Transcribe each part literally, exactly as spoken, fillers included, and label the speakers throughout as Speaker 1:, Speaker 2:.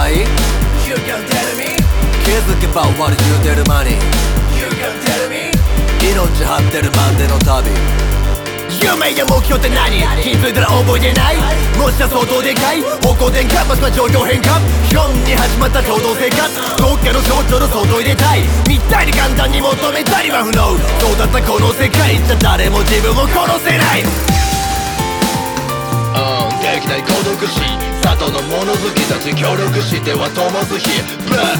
Speaker 1: ない？ You can tell me 気づけば終わる言うてる間に You can tell me 命張ってるまでの旅。夢や目標って何？気づいたら覚えてない？もしや相当でかい方向転換、まずは状況変化。ヒョンに始まった共同生活、国家の象徴の相当入れたいみたいに簡単に求めたりは不能。そうだったこの世界じゃ誰も自分を殺せない。
Speaker 2: うん、できない孤独死、里の物好きたち協力しては灯す火。ブラ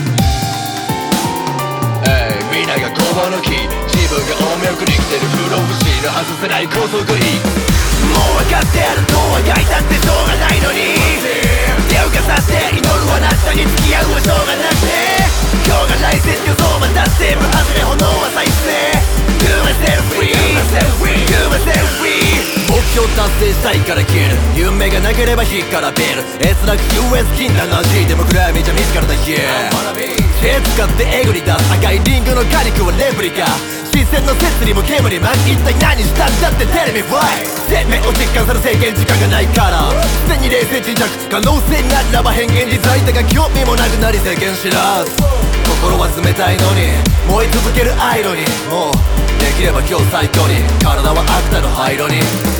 Speaker 2: えい、皆が小抜き、自分が音脈に来てる不老不死の外せない高速い。
Speaker 1: もう分かってるとは書いたってしょうがないのに、手をかざして祈るあなたに付き合うはしょうがなくて、今日が来世予想また全部外れ炎は再生。 Do myself free Do myself free 目標達成したいから消える、夢がなければ火から出る。閲楽 ユーエス 禁断の味でも暗闇じゃ見つからだ Yeah 手使ってえぐり出す赤いリンゴの果肉はレプリカ。視線の摂理も煙に巻き、一体何したんだってテレビ Why 生命を実感する制限時間がないから、常に冷静沈着可能性ならば変幻自在だが興味もなくなり世間知らず。心は冷たいのに燃え続けるアイロニー。もうできれば今日最強に、体は悪魔の灰色に。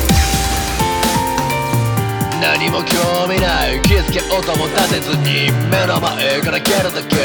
Speaker 2: 何も興味ない気づけ音も立てずに目の前から消えるだけ。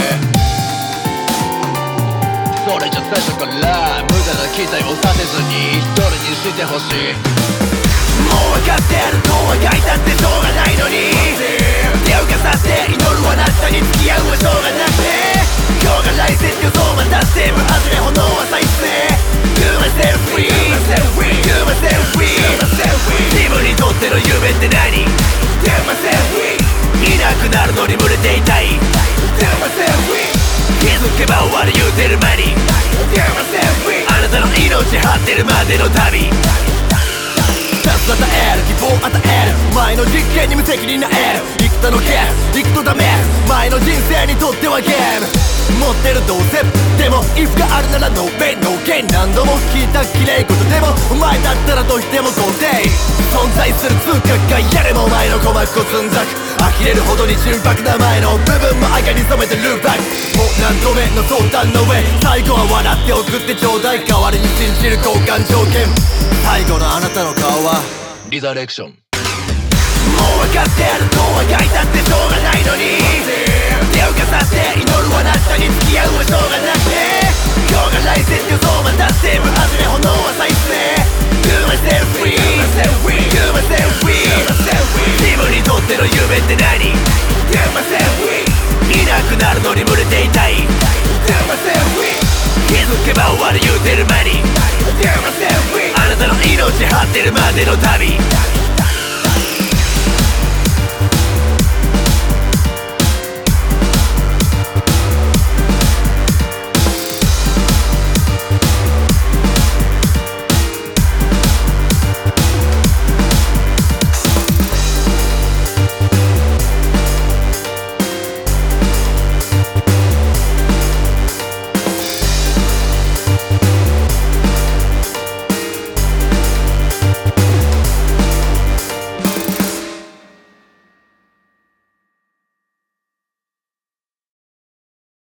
Speaker 2: それじゃ最初から無駄な期待をさせずに一人にしてほしい。
Speaker 1: もう分かってるとは書いたってしょうがないのに、手をかざして祈るあなたに付き合うはしょうがなくて、今日が来世予想また全部外れ炎は再生。 Do myself free Do myself free 自分にとっての夢って何？ Do myself free いなくなるのに群れていたい。 Do myself free 気づけば終わる言うてる間に Do myself free あなたの命張ってるまでの旅。チャンス与える希望与える前の実験に無責任なエル。幾多のケース幾とダメ前の人生にとってはゲーム持ってるどうせ。でも if があるなら no pain no gain 何度も聞いた綺麗事でもお前だったらどうしても肯定存在する通貨がやれもお前の鼓膜をつんざく呆れるほどに純白な前の部分も赤に染めてルーバック。もう何度目の相談の上最後は笑って送ってちょうだい。代わりに信じる交換条件最後のあなたの顔は
Speaker 2: リザレクション。
Speaker 1: もう分かってるとは書いたってしょうがないのに、手をかざして祈るあなたに付き合うはしょうがなくて、今日が来世予想また全部外れ炎は再生。 Do myself free Do myself free 自分にとっての夢って何？ Do myself free いなくなるのに群れていたい。 Do myself free 気づけば終わる言うてる間に Do myself free あなたの命張ってるまでの旅。